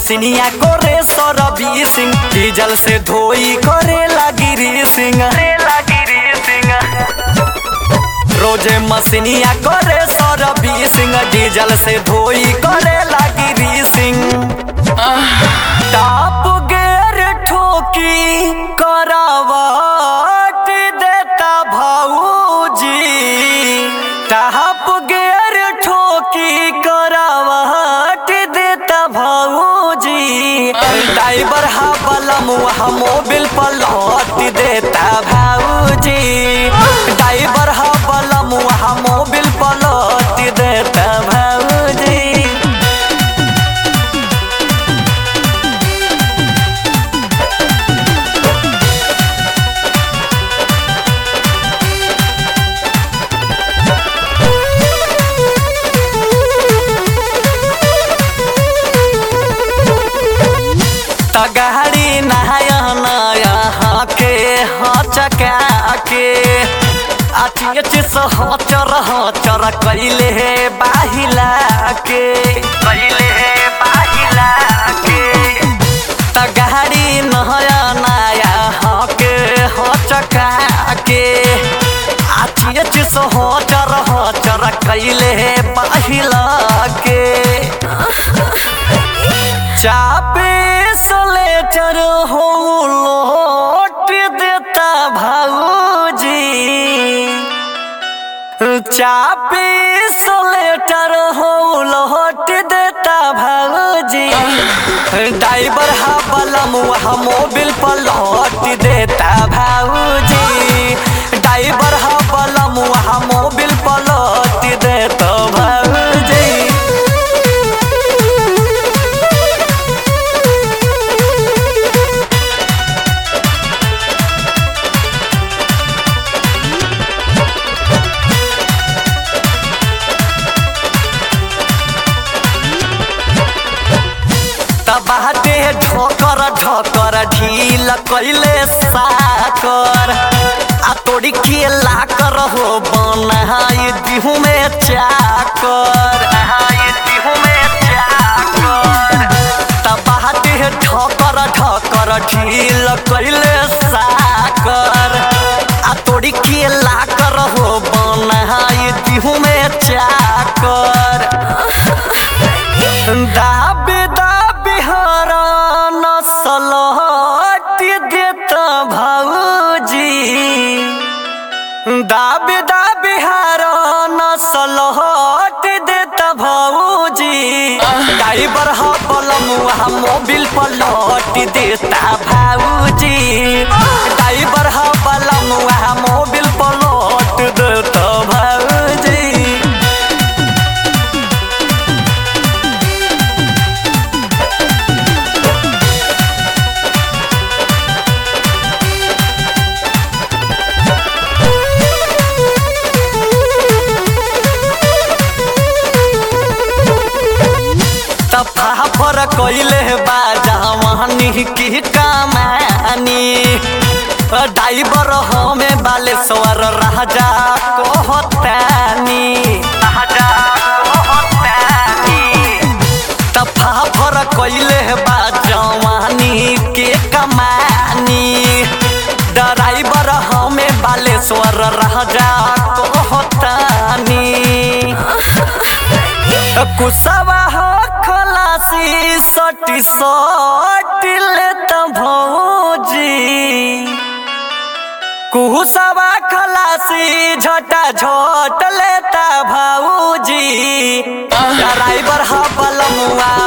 मसीनिया करे सरबी सिंह डीजल से धोई करे लगी सिंह रोजे मसीनिया करे सरबी सिंह डीजल से धोई करे लगी सिंह टाप गेर ठोकी करावट देता भाऊजी टाप गेर ठोकी करावट देता भाऊजी ड्राइवर हा बलम वह मोबिल पलट देता भाऊजी ड्राइवर हा बलम वह मोबिल पलट देता भाऊजी गाड़ी नया नया हाके चका के अचिस चर कैले बाहिला के गाड़ी नया नया हाके चका के अचिस चर कैले बाहिला के चापे लेटर हो लौट देता भाऊजी चापीस लेटर हो लौट देता भाऊजी ड्राइवर हा बलम वह मोबिल पलट देता भाऊजी ड्राइवर हा बलम वह मोबिल पलट देता भाऊजी बाटे ढोकर ढोकर ढील कैले साकर आ तोड़ी के लाकर हो बनाई दिहू में चाकर बाटे ढोकर ढोकर ढील कैले साकर आ तोड़ी के लाकर हो बनाई दिहू में चाकर दाबे सलट देता भाऊजी दाबे दाबे हाराना सलट देता भाऊजी ड्राइवर हा बलम वह मोबिल पलट देता भाऊजी ड्राइवर हा बलम वह मोबिल पलट देता भाऊजी फाफर कैले बाजावानी की कमानी ड्राइवर हमें बालेश्वर राजा कहतानी फाफर कैले बाजावानी के कमानी ड्राइवर हमें बालेश्वर राजा कहतानी कुसवा खलासी सटी सट लेता भौजी कुसवा खलासी झटा झट लेता भाऊजी ड्राइवर हा बलमुआ